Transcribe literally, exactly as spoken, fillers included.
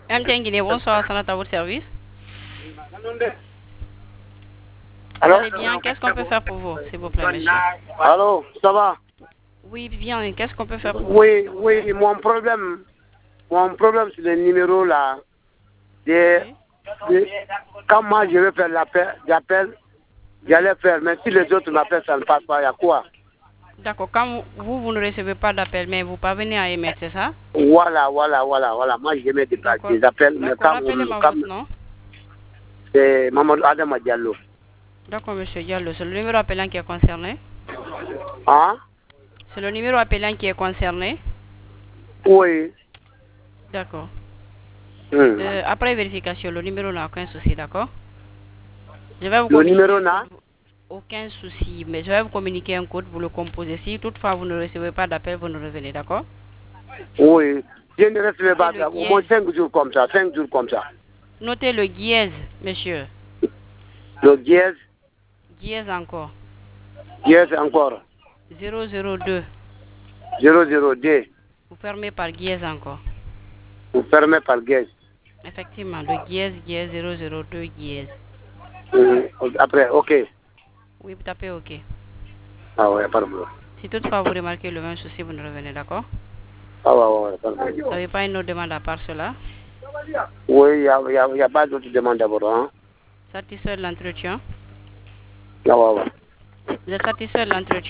M T N Guinée, bonsoir, ça à votre service. Allô? Allez bien, qu'est-ce qu'on peut faire pour vous, s'il vous plaît, monsieur? Allô, ça va? Oui, bien, qu'est-ce qu'on peut faire pour vous? Oui, oui, mon problème, mon problème, c'est le numéro là. De, de, quand moi je veux faire l'appel, j'appelle, j'allais faire, mais si les autres m'appellent, ça ne passe pas, il y a quoi? D'accord, quand vous, vous ne recevez pas d'appel, mais vous parvenez à émettre, c'est ça? Voilà, voilà, voilà, voilà. Moi, j'aimais des, des appels, mais quand rappelez-moi comme votre nom. c'est Mamadou Adama Diallo. D'accord, monsieur Diallo, c'est le numéro appelant qui est concerné? Hein? C'est le numéro appelant qui est concerné? Oui. D'accord. Hmm. Euh, après vérification, le numéro n'a aucun souci, d'accord? Je vais vous Le numéro n'a aucun souci, mais je vais vous communiquer un code, vous le composez. Si toutefois vous ne recevez pas d'appel, vous nous revenez, d'accord? Oui. Je ne recevais pas le au moins cinq jours comme ça, cinq jours comme ça. Notez le dièse, monsieur. Le dièse. Dièse encore. Dièse encore. zéro zéro deux. zéro zéro deux. Vous fermez par dièse encore. Vous fermez par dièse. Effectivement, le dièse, dièse, zéro zéro deux, dièse. Mmh. Après, ok. Oui, vous tapez ok. Ah ouais, pardon. Si toutefois vous remarquez le même souci, vous nous revenez, d'accord? Ah ouais, ouais, pardon. Vous n'avez pas une autre demande à part cela? Oui, il n'y a, y a, y a pas d'autre demande d'abord. Hein? Satisfait de l'entretien? Ah ouais, ouais. Vous êtes satisfait de l'entretien?